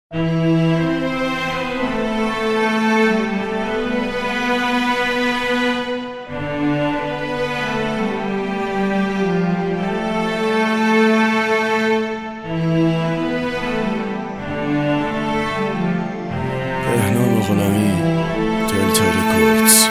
بهنام غلامی، دلتا رکوردز.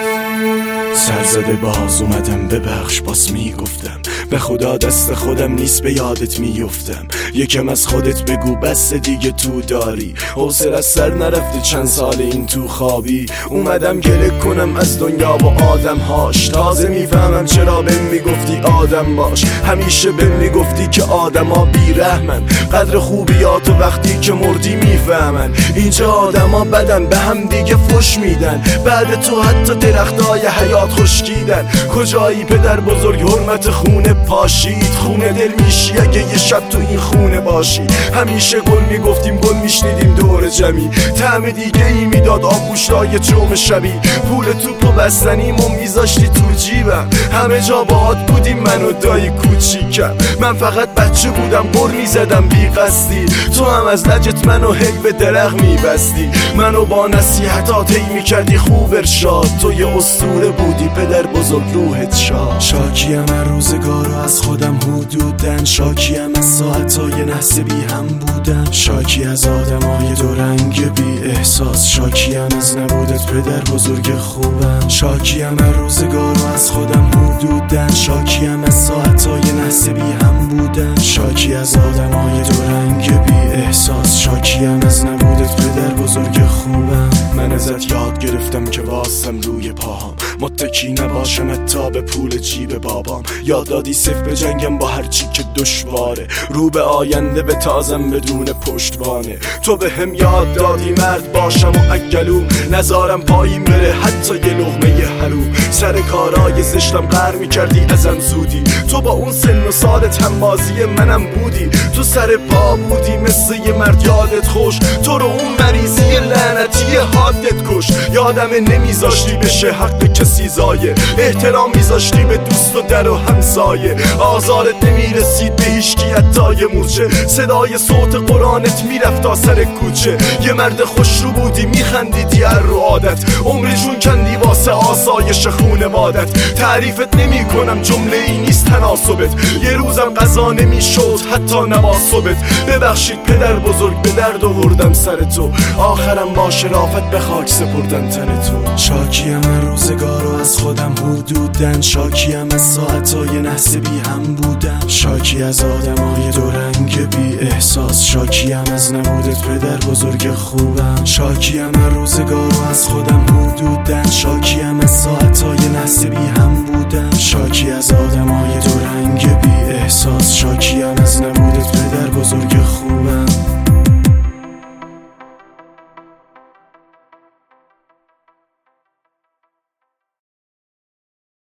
سرزده باز اومدم، ببخش باز میگفتم به خدا دست خودم نیست به یادت میفتم. یکم از خودت بگو بس دیگه تو داری، حوصله از سر نرفته چند سال این تو خوابی. اومدم گله کنم از دنیا و آدمهاش، تازه میفهمم چرا بهم میگفتی آدم باش. همیشه بهم میگفتی که آدما بیرحمن، قدر خوبیاتو وقتی که مردی میفهمن. اینجا آدما بدن به هم دیگه فش میدن، بعد تو حتی درختای حیات خشکیدن. کجایی پدر بزرگ حرمت خونه پاشید؟ خونه دل میشی اگه یه شب تو این خونه باشی. همیشه گل میگفتیم گل میشنیدیم دور جمعی، طعم دیگه ای میداد آبگوشتای چوم شبی. پول توپو بستنیمو میذاشتی تو جیبم، همه جا باهات بودیم من و دایی کوچیکم. من فقط بچه بودم قر میزدم بی قصدی، تو هم از لجت منو هی به درخ میبستی. منو با نصیحتات هی میکردی خوب ارشاد، تو یه اسطوره بودی پدر بزرگ روحت شاد. شاکیم از روزگارو از خودم حدودن، شاکیم از ساعتای نحس بی هم بودن، شاکی از آدمای دو رنگ بی احساس، شاکیم از نبودت پدر بزرگ خوبم. شاکیم از روزگارو از خودم حدودن، شاکیم از ساعتای نحس بی هم بودن، شاکی از آدمای دو رنگ بی احساس، شاکیم از نبودت پدر بزرگ خوبم. من ازت یاد گرفتم که واسم روی پاهم، متکی نباشم حتی به پول جیب بابام. یاد دادی صفر به جنگم با هرچی که دشواره، رو به آینده به تازم بدون پشتوانه. تو به هم یاد دادی مرد باشم و اگلوم نزارم پایین بره حتی یه لقمه حروم. سر کارای زشتم قهر میکردی ازم زودی، تو با اون سن و سالت هم بازی منم بودی. تو سر پا بودی مثل یه مرد یادت خوش، تو رو اون مریضی لعنتی حادت کش. یادم نمیذاشتی بشه حق کسی زایه، احترام میذاشتی به دوست و در و همسایه. آزارت نمیرسید به هیچکی حتی یه مورچه، صدای صوت قرآنت میرفت تا سر کوچه. یه مرد خوش رو بودی میخندیدی هر رو عادت، عمر جون کندی واسه آسایش خونوادت. تعریفت نمی کنم جمله ای نیست تناسبت، یه روزم قضا نمیشد حتی نواسبت. ببخشید پدر بزرگ به درد آوردم سر تو، آخرم با شرافت به خاک سپردن تن تو. شاکیم از روزگارو از خودم حدودن، شاکیم از ساعتای نحس بی هم بودن، شاکی از آدمای دو رنگ بی احساس، شاکیم از نبودت پدر بزرگ خوبم. شاکیم از روزگارو از خودم